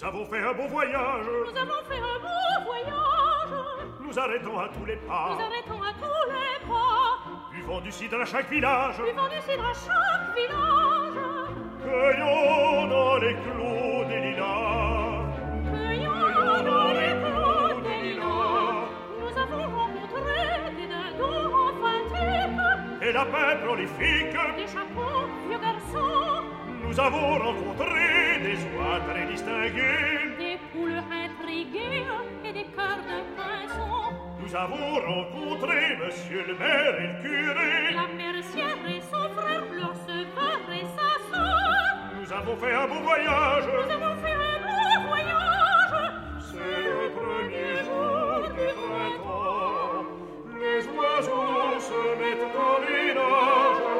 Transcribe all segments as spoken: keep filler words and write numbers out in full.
Nous avons fait un beau voyage. Nous avons fait un beau voyage. Nous arrêtons à tous les pas. Nous arrêtons à tous les pas. Buvons du cidre à chaque village. Buvons du cidre à chaque village. Cueillons dans les clos des lilas. Cueillons dans les clos des lilas. Nous avons rencontré des dindons emphatiques, Des lapins prolifiques. des chapeaux vieux garçons, Nous avons rencontré des oies très distinguées. des poules intriguées et des cœurs de pinson. Nous avons rencontré monsieur le maire et le curé. La mercière et son frère, leur seceur et sa sœur. Nous avons fait un beau voyage. Nous avons fait un beau voyage. C'est le premier jour du printemps. Les oiseaux se mettent dans les nages.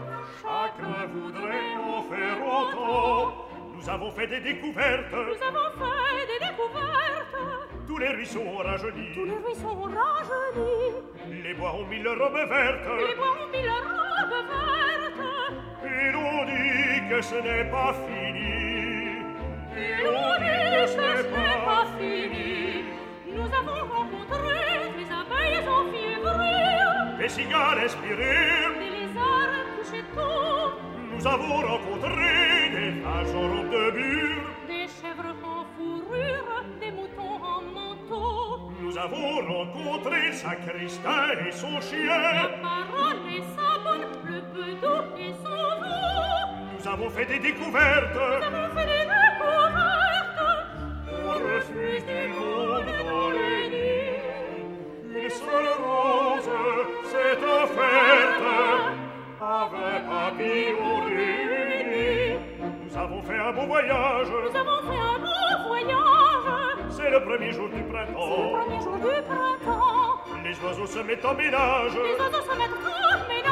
Chacun voudrait en faire autant. Nous avons fait des découvertes. Nous avons fait des découvertes. Tous les ruisseaux ont rajeuni. Tous les ruisseaux ont rajeuni. Les bois ont mis leurs robes vertes. Les bois ont mis leurs robes vertes. Et l'on dit que ce n'est pas fini. Et l'on dit que ce n'est pas fini. Nous avons rencontré des abeilles enfiévrées, Les cigales inspirées. des lézards couchés tôt, Nous avons rencontré des vaches en robe de bure. des chèvres en fourrure, des moutons en manteau, Nous avons rencontré Sacristain et son la chien. baronne et sa bonne, le bedeau et son veau. Nous avons fait des découvertes. Nous avons fait des découvertes. On refuse du monde dans les nids. Une seule rose s'est offerte à vingt papillons réunis. Nous avons fait un beau voyage. Nous avons fait un beau voyage. C'est le premier jour du C'est le printemps. premier jour du printemps. Les oiseaux se mettent en ménage. Les oiseaux se mettent en ménage.